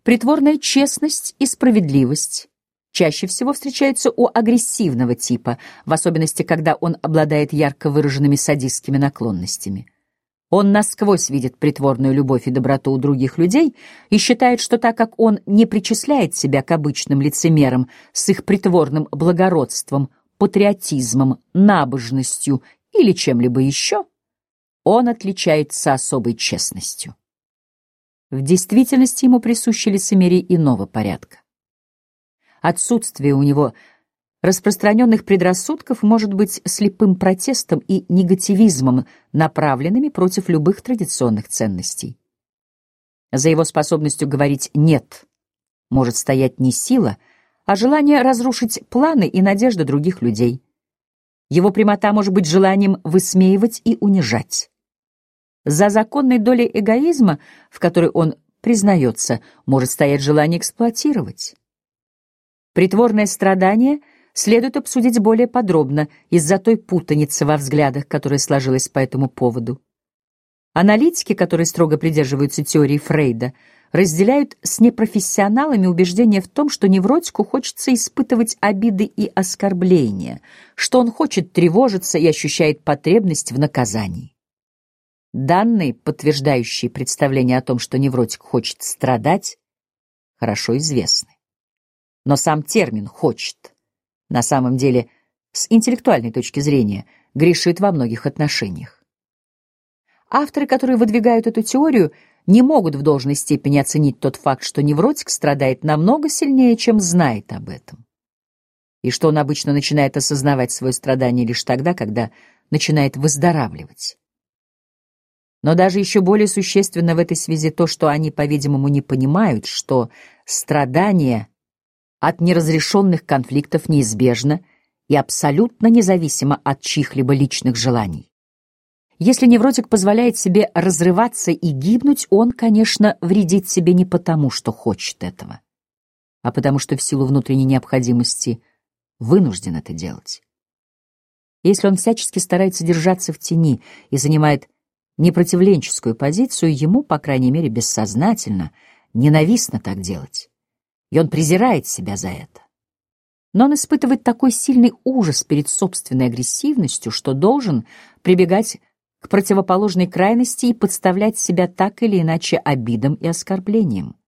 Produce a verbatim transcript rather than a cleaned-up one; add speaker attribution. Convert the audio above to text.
Speaker 1: Притворная честность и справедливость чаще всего встречаются у агрессивного типа, в особенности, когда он обладает ярко выраженными садистскими наклонностями. Он насквозь видит притворную любовь и доброту у других людей и считает, что так как он не причисляет себя к обычным лицемерам с их притворным благородством, патриотизмом, набожностью или чем-либо еще, он отличается особой честностью. В действительности ему присуще лицемерие иного порядка. Отсутствие у него распространенных предрассудков может быть слепым протестом и негативизмом, направленными против любых традиционных ценностей. За его способностью говорить «нет» может стоять не сила, а желание разрушить планы и надежды других людей. Его прямота может быть желанием высмеивать и унижать. За законной долей эгоизма, в которой он признается, может стоять желание эксплуатировать. Притворное страдание следует обсудить более подробно из-за той путаницы во взглядах, которая сложилась по этому поводу. Аналитики, которые строго придерживаются теории Фрейда, разделяют с непрофессионалами убеждение в том, что невротику хочется испытывать обиды и оскорбления, что он хочет тревожиться и ощущает потребность в наказании. Данные, подтверждающие представление о том, что невротик хочет страдать, хорошо известны. Но сам термин «хочет» на самом деле, с интеллектуальной точки зрения, грешит во многих отношениях. Авторы, которые выдвигают эту теорию, не могут в должной степени оценить тот факт, что невротик страдает намного сильнее, чем знает об этом, и что он обычно начинает осознавать свое страдание лишь тогда, когда начинает выздоравливать. Но даже еще более существенно в этой связи то, что они, по-видимому, не понимают, что страдание от неразрешенных конфликтов неизбежно и абсолютно независимо от чьих-либо личных желаний. Если невротик позволяет себе разрываться и гибнуть, он, конечно, вредит себе не потому, что хочет этого, а потому что в силу внутренней необходимости вынужден это делать. Если он всячески старается держаться в тени и занимает непротивленческую позицию, ему, по крайней мере, бессознательно, ненавистно так делать, и он презирает себя за это. Но он испытывает такой сильный ужас перед собственной агрессивностью, что должен прибегать к противоположной крайности и подставлять себя так или иначе обидам и оскорблениям.